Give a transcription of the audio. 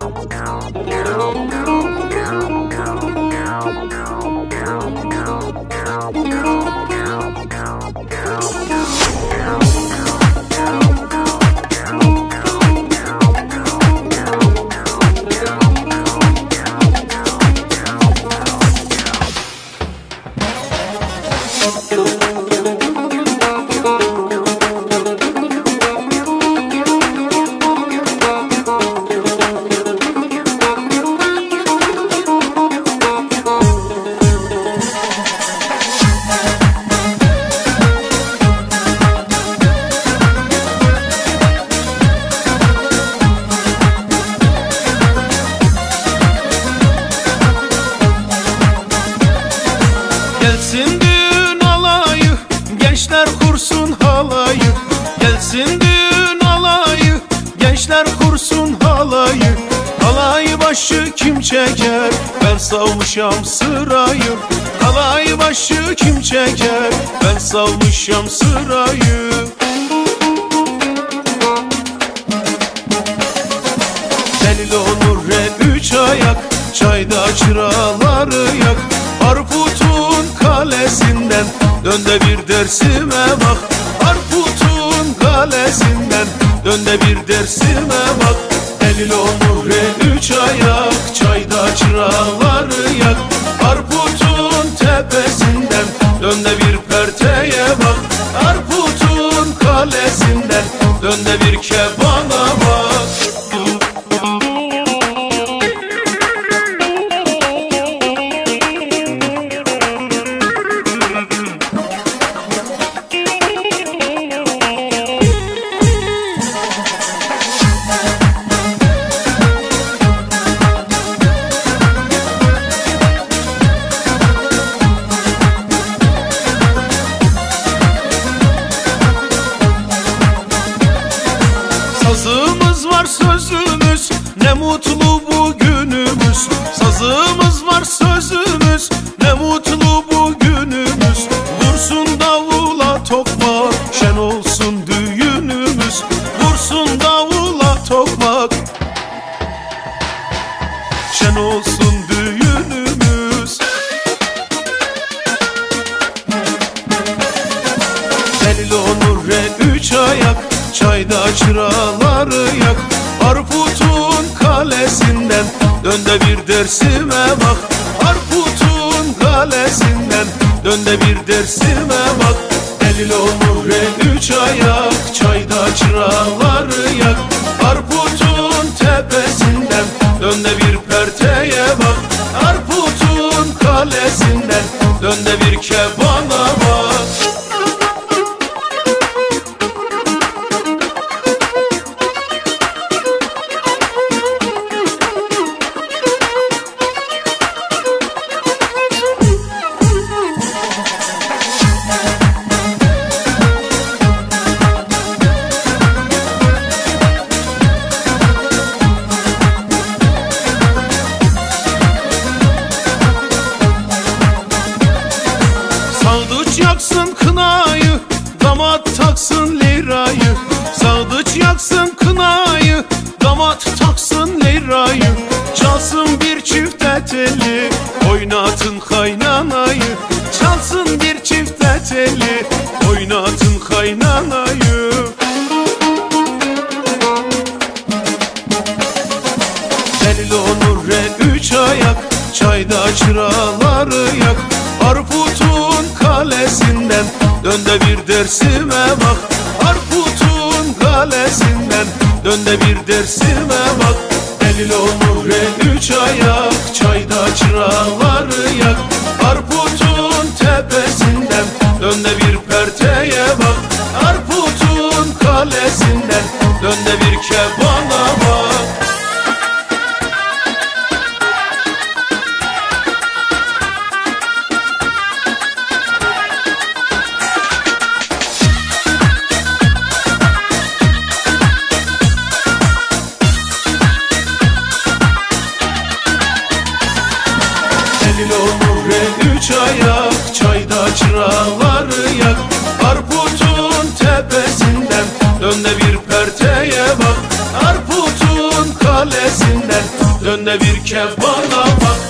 Gelsin düğün alayı, gençler kursun halayı. Gelsin düğün alayı, gençler kursun halayı. Halayı başı kim çeker, ben savmışam sırayı. Halayı başı kim çeker, ben savmışam sırayı. Delil olur üç ayak, çayda çıraları yak. Harput'un kalesinden dön de bir dersime bak. Harput'un kalesinden dön de bir dersime bak. Delil olur üç ayak, çayda çıraları yak. Harput'un tepesinden dön de bir perteye bak. Harput'un kalesinden dön de bir kebana bak. Sazımız var sözümüz, ne mutlu bugünümüz. Sazımız var sözümüz, ne mutlu bugünümüz. Vursun davula tokmak, şen olsun düğünümüz. Vursun davula tokmak, şen olsun düğünümüz. Delil olur üç ayak, çayda çıraları yak. Harput'un kalesinden dön de bir dersime bak. Harput'un kalesinden dön de bir dersime bak. Delil olur üç ayak, çayda çıraları yak. Harput'un tepesinden dön de bir perteye bak. Harput'un kalesinden dön de bir kebana bak. Sağdıç yaksın kınayı, damat taksın lirayı. Sağdıç yaksın kınayı, damat taksın lirayı. Çalsın bir çift teli, oynatın kaynanayı. Çalsın bir çift teli, oynatın kaynanayı. Delil olur üç ayak, çayda çıraları yak. Harput'un kalesinden dön de bir dersime bak. Harput'un kalesinden dön de bir dersime bak. Delil olur üç ayak, çayda çıraları yak. Harput'un tepesinden dön de bir perteye bak. Harput'un kalesinden dön de bir kebana bak. Delil olur üç ayak, çayda çıraları yak. Harput'un tepesinden dön de bir perteye bak. Harput'un kalesinden Dön de bir kez bana bak.